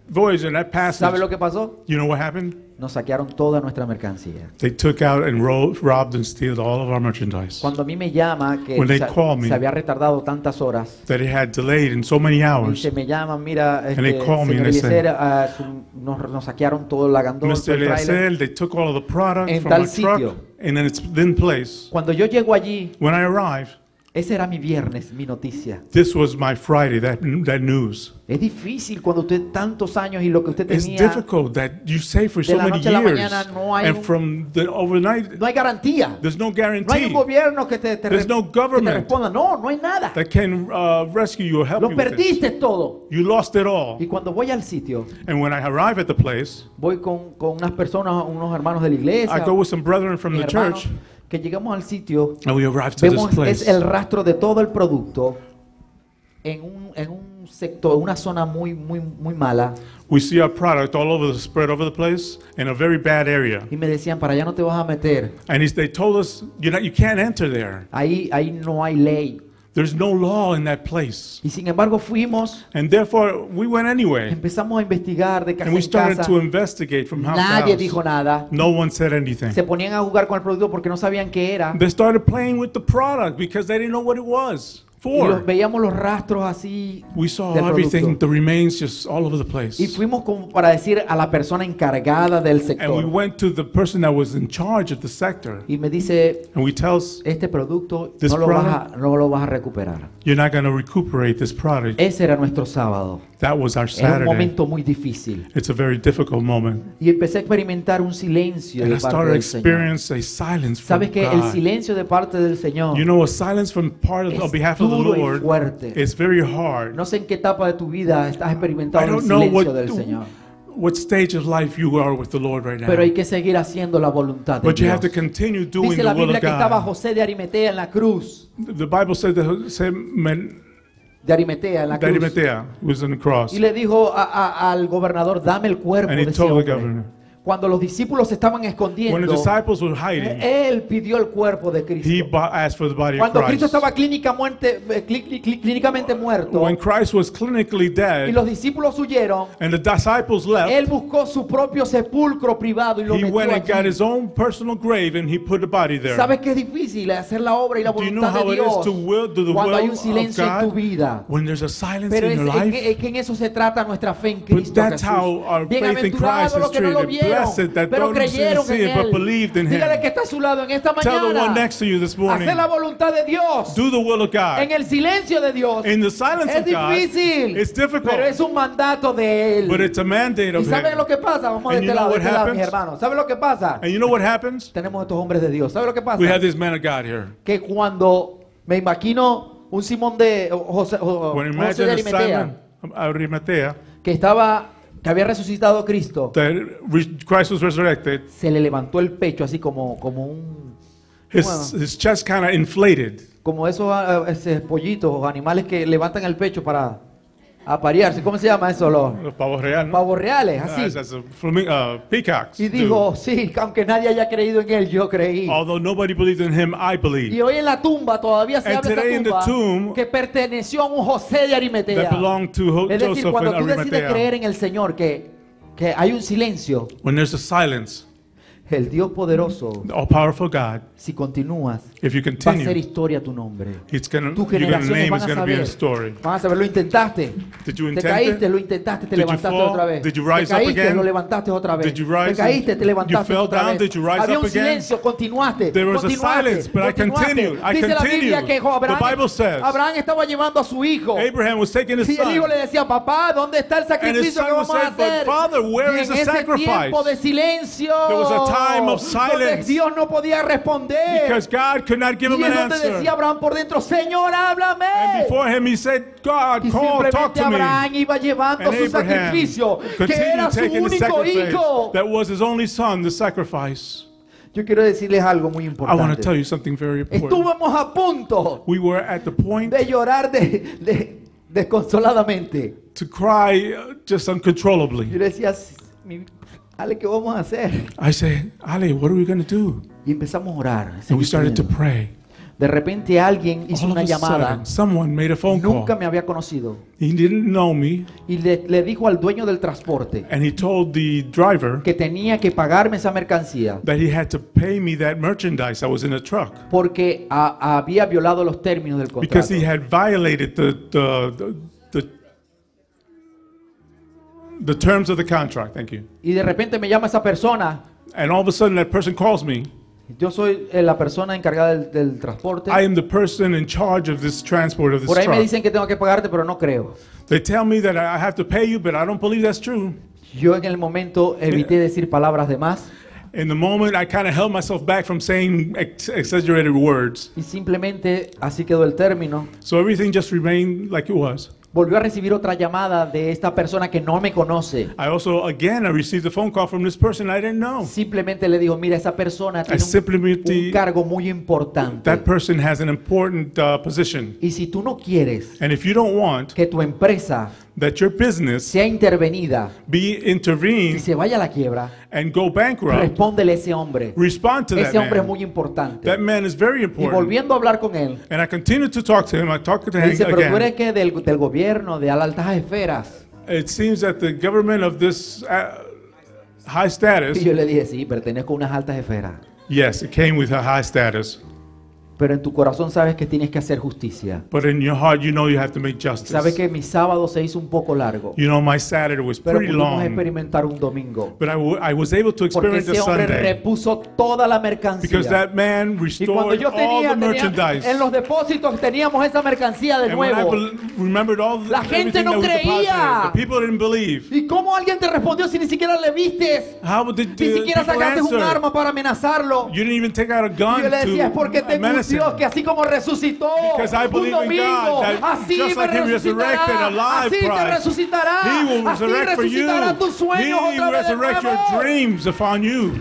voyage and that passage, ¿Sabe lo que pasó? you know what happened? Nos saquearon toda nuestra mercancía. They took out and robbed and steal all of our merchandise. Cuando a mí me llama que When they call me, se había retardado tantas horas, that it had delayed in so many hours. dice, me llaman, mira, they call me señor and they say, Eliezer, nos saquearon todo el lagandón, Mr. el tráiler. Eliezer, they took all of the product En from tal my truck, sitio. and then it's in place. Cuando yo llego allí, When I arrived, ese era mi viernes, mi noticia. this was my Friday, that news. Es difícil cuando usted tantos años y lo que usted It's tenía, difficult that you say for de so la many noche a la years, mañana no hay and un- from the overnight, no hay garantía. there's no No hay guarantee un gobierno que te There's no que te government responda. No, no hay nada. that can rescue you or help Lo you with this. perdiste todo. You lost it all. Y cuando voy al sitio, And when I arrive at the place, voy con unas personas, unos hermanos de la iglesia, I go with some brethren from mis the hermanos, church, que llegamos al sitio, and we arrive to this vemos place. es el rastro de todo el producto en un sector, una zona muy mala. We see our product all over, spread over the place in a very bad area. Y me decían, para allá no te vas a meter. And they told us, you can't enter there. Ahí no hay ley. There's no law in that place. Y sin embargo fuimos, And therefore, we went anyway. empezamos a investigar de casa And we en started casa. to investigate from house to Nadie house. dijo nada. No one said anything. Se ponían a jugar con el producto porque no sabían qué era. They started playing with the product because they didn't know what it was Y los, for. veíamos los rastros así We saw del everything, producto. the remains just all over the Y place. fuimos como para decir a la persona encargada del And we sector. went to the person that was in charge of the sector. Y me dice, And we tell us, este producto This no lo vas a recuperar. you're not going to recuperate this product. Ese era nuestro sábado. That was our Era un Saturday. momento muy difícil. It's a very difficult moment. Y empecé a experimentar un silencio And I de parte started to del Señor. experience a silence from ¿Sabes que el God. silencio de parte del Señor You know, a silence from part of, es on behalf of the duro y Lord fuerte? is very hard. No sé en qué etapa de tu vida estás I experimentando el don't know silencio del Señor. what stage of life you are with the Lord right Pero hay now. que seguir haciendo la voluntad de But you Dios. have to continue doing Dice the la will Biblia of que estaba God. José de Arimatea en la cruz. The Bible said that Jose De Arimatea en la cruz. Arimathea was on the cross. Y le dijo al gobernador, dame el cuerpo And de he ese told the hombre. governor. Cuando los discípulos se estaban When the escondiendo, disciples were hiding, él pidió el cuerpo de he Cristo. asked for the body of Cuando Cristo Christ. estaba clínicamente muerto When Christ was clinically y dead los discípulos huyeron, and the disciples él left, buscó su propio sepulcro privado y lo he metió went and got allí. his own personal grave and he put the body there. ¿Sabes qué es difícil hacer la obra y la Do you know voluntad how de it is Dios to do the cuando hay will un of silencio en tu God? vida? When there's a silence Pero in es, your es life? que, es que en eso se trata nuestra fe en But Cristo that's Jesús. how our faith in Bienaventurados Christ los is que no lo treated. vieron, Blessed that pero don't creyeron see en it but Él. believed in Dígale Him. que está a su lado en esta Tell the one mañana. next to you this morning, Hacer la voluntad de Dios do the will of God. en el silencio de Dios. In the silence Es of God, difícil, it's difficult, pero es un mandato de Él. but it's a mandate ¿Y of saben Him. lo que pasa? Vamos de And este you know lado, de what este lado, mis happens? hermanos. ¿Saben lo que pasa? And you know what happens? Tenemos estos hombres de Dios. ¿Saben lo que pasa? We have this man of God here. Que cuando me imagino un Simón de José When de imagine a Arimatea, Simon Arimathea, que había resucitado Cristo, that Christ was resurrected, se le levantó el pecho así como un his chest kind of inflated. como esos pollitos o animales que levantan el pecho para aparearse. ¿Cómo se llama eso? Los Pavos real, ¿no? pavos reales, así. That's peacocks. Y do. dijo, sí, aunque nadie haya creído en él, yo creí. Although nobody believed in him, I Y believe. hoy en la tumba todavía se And habla de today in the esa tumba tomb, que perteneció a un José de Arimatea. That belonged to Es decir, Joseph cuando and tú decides creer Arimathea. en el Señor, que hay un silencio, When there's a silence, el Dios poderoso, the all-powerful God, si continúas, if you va a hacer continue, historia tu nombre. tus Tus generaciones name van is a going to be saber. a story. Van a saber, lo intentaste. Did you Te intend caíste, it? lo intentaste, te Did you levantaste fall? otra vez. Did you Te rise up caíste, again? lo levantaste otra vez. Did you Te rise caíste, up? te levantaste You fell otra down? vez. Did you rise Había up un again? silencio, continuaste. There was a continuaste, silence, but I continuaste. continued. I Dice la Biblia continued. que The Bible says Abraham estaba llevando a su hijo. Abraham was taking his Y el hijo son, le decía, papá, ¿dónde está el sacrificio son que was vamos a saying, "But hacer? Father, where Y is en the ese sacrifice?" tiempo de silencio, There was a time of donde silence. Dios no podía responder. because God could not give Y him es an donde answer. decía Abraham por dentro, Señor, háblame. And before him, he said, God, Y talk simplemente to me. Abraham iba llevando And su Abraham sacrificio, que continued era su taking the único sacrifice hijo. that was his only son, the sacrifice. Yo quiero decirles algo muy I want to tell importante. you something very important. Estuvimos a punto We were at the point de llorar desconsoladamente. to cry just Yo uncontrollably. le decía, Ale, ¿qué vamos a hacer? I said, Ali, what are we going to do? Y empezamos a orar. And we started to siguiendo. pray. De repente alguien hizo all of una a llamada, sudden, someone made a phone nunca call. me había conocido, He didn't know me, y le dijo al dueño del transporte and he told the driver que tenía que pagarme esa mercancía that he had to pay me that merchandise that was in the truck porque había violado los términos del because contrato. he had violated the terms of the contract. Thank you. Y de repente me llama esa persona. And all of a sudden, that person calls me. Yo soy la persona encargada del transporte. I am the person in charge of this transport of this Por ahí me truck. dicen que tengo que pagarte, pero no creo. They tell me that I have to pay you, but I don't believe that's true. Yo en el momento evité decir palabras de más In the moment, I kind of held myself back from saying exaggerated words. y simplemente así quedó el término. So everything just remained like it was. Volvió a recibir otra llamada de esta persona que no me conoce. I received a phone call from this person I didn't know. Simplemente le dijo, mira, esa persona tiene un cargo muy importante. That person has an important position. Y si tú no quieres And if you don't want que tu empresa that your business sea intervenida be y intervened se vaya a la quiebra, and go bankrupt, respóndele a ese hombre. respond to that Ese hombre es man. muy importante. That man is very Y important. volviendo a hablar con él, And I continued to talk to him. I talked to me him dice, pero tú eres again. que del gobierno, de altas esferas. It seems that the government of this high Y status, yo le dije, sí, pertenezco a unas altas esferas. yes, it came with a high status. Pero en tu corazón sabes que tienes que hacer justicia. But in your heart, you know you have to make justice. Sabes que mi sábado se hizo un poco largo, You know, my Saturday was pero pretty pudimos long. experimentar un domingo. But I was able to Porque experience a ese hombre Sunday. repuso toda la mercancía. Because that man Y cuando restored yo all tenía the merchandise. en los depósitos teníamos esa mercancía de And when I nuevo. remembered all La gente everything no that was creía. deposited, the people didn't believe. ¿Y cómo alguien te respondió si ni siquiera le vistes? How did Ni the siquiera people sacaste un answer? arma para amenazarlo. You didn't even take out a Y gun yo le decía, es to porque tengo un menace Dios him. que así como resucitó Because I un believe in domingo, God, that así just me like He resurrected resucitará, alive así te Christ, resucitará, He will así resurrect for you. resucitará tus sueños He otra vez de resurrect your nuevo. dreams upon you.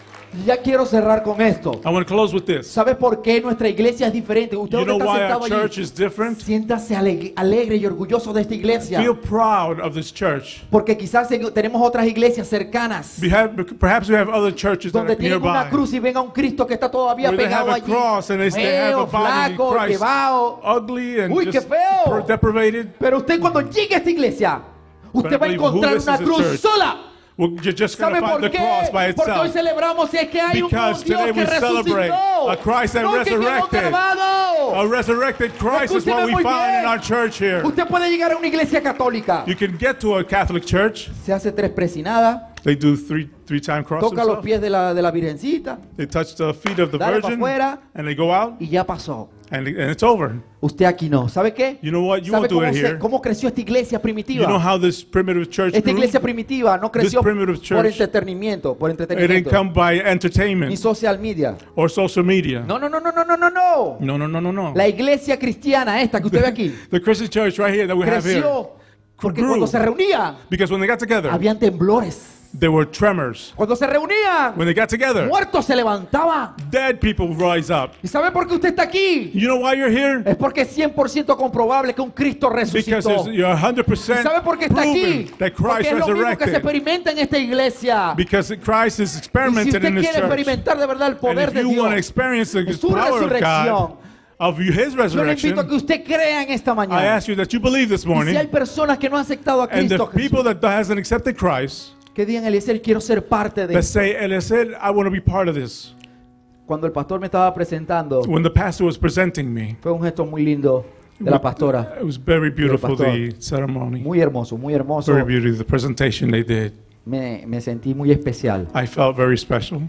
Ya quiero cerrar con esto. I want to close with this. ¿Sabe por qué nuestra iglesia es diferente? Usted You que know está why sentado our church allí, is different? siéntase alegre y orgulloso de esta iglesia. Feel proud of this church. Porque quizás tenemos otras iglesias cercanas Perhaps we have other churches that donde are tienen una nearby. cruz y venga un Cristo que está todavía Where they pegado have a allí. cross and they have a Feo, body in flaco, Christ. llevado. Ugly and Uy, qué just feo. deprivated. Pero usted cuando llegue a esta iglesia, usted But I va a believe who encontrar this una is a cruz church. sola. Well, you're just going ¿Sabe to por find the qué? cross by Porque hoy itself. celebramos es que hay un Because Dios today que we celebrate resucitó. a Christ that No que quedó resurrected. grabado. A resurrected Christ is what Escúcheme we muy find bien. in our church here. Usted puede llegar a una iglesia católica. You can get to a Catholic church. Se hace 3 presinadas, They do three-time cross toca los themselves. pies de la virgencita They touch the feet of the Dale pa' Virgin afuera. and they go out y ya pasó. and it's over. Usted aquí no. ¿Sabe qué? You know what? You ¿Sabe won't do cómo, it here. cómo creció esta iglesia You primitiva? know how this primitive church Esta grew? iglesia primitiva no creció primitive por church, entretenimiento, It didn't come by ni entertainment social media. or social media. No, no, no, no, no, no, no, no. No, no, no, no, no. La iglesia cristiana esta que usted ve aquí The Christian church right here that we have here. creció porque grew. cuando se reunían Because when they got together, habían temblores. there were tremors. Cuando se reunían, When they got together, muertos se levantaban. dead people rise up. ¿Y sabe por qué usted está aquí? You know why you're here? Es porque es 100% comprobable que un Cristo Because resucitó. you're ¿Y 100% sabe por qué está proven aquí? that Porque Christ es lo mismo que se resurrected. experimenta en esta iglesia. Because Christ is Y si experimented usted in this quiere church. experimentar de verdad el And poder if de you Dios, want to experience the de su power of resurrección, God, of His yo le invito a resurrection, que usted crea en esta I mañana. ask you that you believe this Y si hay morning, personas que no han aceptado a and the Cristo Jesús, people that hasn't accepted Christ, que digan, Eliezer, quiero ser parte de that esto. say, Eliezer, I want to be part of this. Cuando el pastor me estaba presentando, When the pastor was presenting me, fue un gesto muy lindo de la pastora. it was very beautiful, pastor. the ceremony. Muy hermoso, muy hermoso. Very beautiful, the presentation they did. Me sentí muy especial. I felt very special.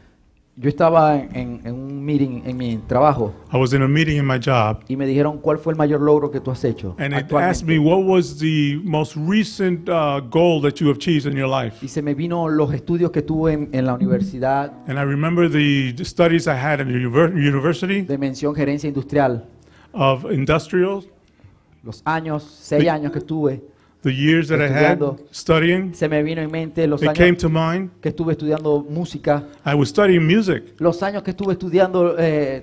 Yo estaba en un meeting en mi trabajo I was in a meeting in my job, y me dijeron, ¿cuál fue el mayor logro que tú has hecho and it actualmente? asked me, what was the most recent goal that you have achieved in your life? Y se me vino los estudios que tuve en la universidad And I remember the studies I had in the university de mención gerencia industrial. of industrial, Los años, 6 años que estuve, the years that I had Estudiando. studying. se me vino en mente los It came años to mind. que estuve estudiando música, I was studying music. los años que estuve estudiando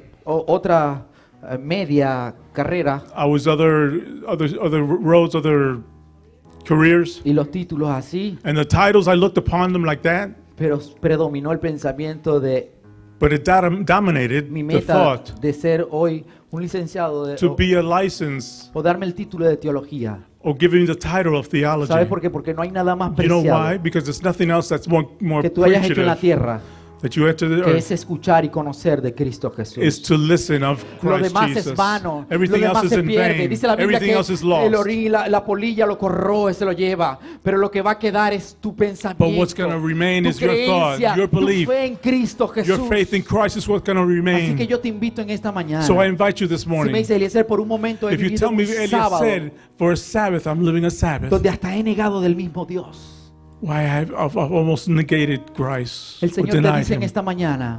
otra media carrera I was other roads, other careers. y los títulos así, And the titles, I looked upon them like that. pero predominó el pensamiento de But it dominated mi the meta thought de ser hoy un licenciado de, to be a license o darme el título de teología. or giving the title of theology. ¿Sabes por qué? Porque no hay nada más You know why? preciado Because there's nothing else that's more que tú hayas hecho en la appreciative tierra that you enter the que earth es escuchar y conocer de Cristo is Jesús. to listen of Lo Christ demás Jesus. es vano, lo Everything demás else is se in pierde. vain. Dice la Biblia Everything que else is el lost. orín y la polilla lo corroe, se lo lleva, pero lo que va a quedar es tu pensamiento, But what's gonna remain tu is your thought, creencia, your belief. tu fe en Cristo Jesús. Your faith in Christ is what's going to Así que remain. yo te invito en esta mañana. So I invite you this Si me morning. dice Eliezer, por un momento he If you vivido tell me, un Elias sábado said, for a Sabbath, I'm living a Sabbath, donde hasta he negado del mismo Dios. why I've almost negated Christ El or Señor te denied dice en Him. esta mañana,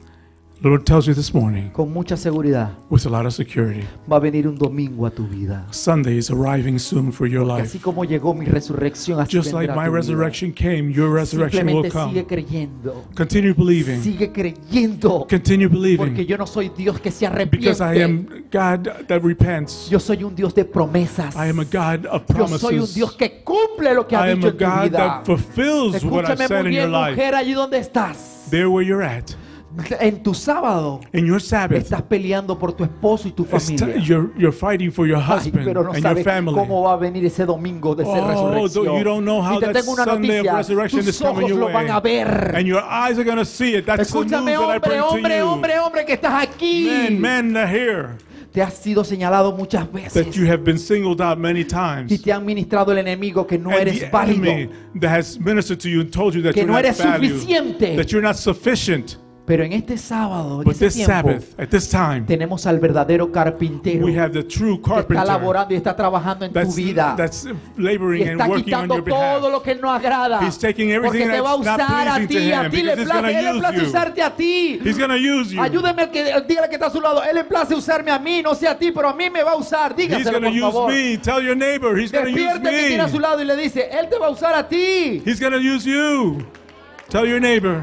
The Lord tells you this morning, con mucha seguridad, with a lot of security, va a venir un domingo a tu vida. Sunday is arriving soon for your Porque life. así como llegó mi resurrección, así Just like vendrá my tu vida. resurrection came, your resurrection will Simplemente sigue come. creyendo. Continue believing. Sigue creyendo. Continue Porque believing. yo no soy Dios que se Because I arrepiente. am God that repents. Yo soy un Dios de promesas. I am a God of Yo soy un promises. Dios que cumple lo que ha I am dicho a en tu God vida. that fulfills what I've Escúchame said muy in your bien, life. mujer, allí donde estás. There where you're at. En tu sábado In your Sabbath, estás peleando por tu esposo y tu familia. you're fighting for your Ay, husband pero no and your sabes family. cómo va a venir ese domingo de esa Oh, resurrección. you don't know how Y te that tengo una Sunday of noticia, resurrection is tus coming ojos your lo way. van a ver. And your eyes are going to see it. That's the news Escúchame, that I hombre, bring to hombre, you. hombre, hombre, que estás aquí. Men that are here, Te has sido señalado muchas that veces you have been singled out many y times. te han ministrado el enemigo que no And eres the válido, enemy that has ministered to you and told you that que you're no not eres valued, suficiente. that you're not sufficient. Pero en este sábado, en But ese this tiempo, Sabbath, at this time, tenemos al verdadero carpintero we have the true que está carpenter laborando y está trabajando en tu vida. that's Y laboring and está working on quitando your todo behalf. lo que él no agrada. He's taking Porque everything te va a that's not usar a pleasing to ti. A him ti le because he's place, gonna él le use place you. usarte a ti. He's going to use you. Ayúdeme al que dígale que está a su lado. Él le place usarme a mí, no sé a ti, pero a mí me va a usar. He's Dígaselo, going to por use favor. me. Tell your neighbor. He's going to use Despierte que tiene a su me. lado y le dice, él te va a usar a ti. He's going to use you. Tell your neighbor.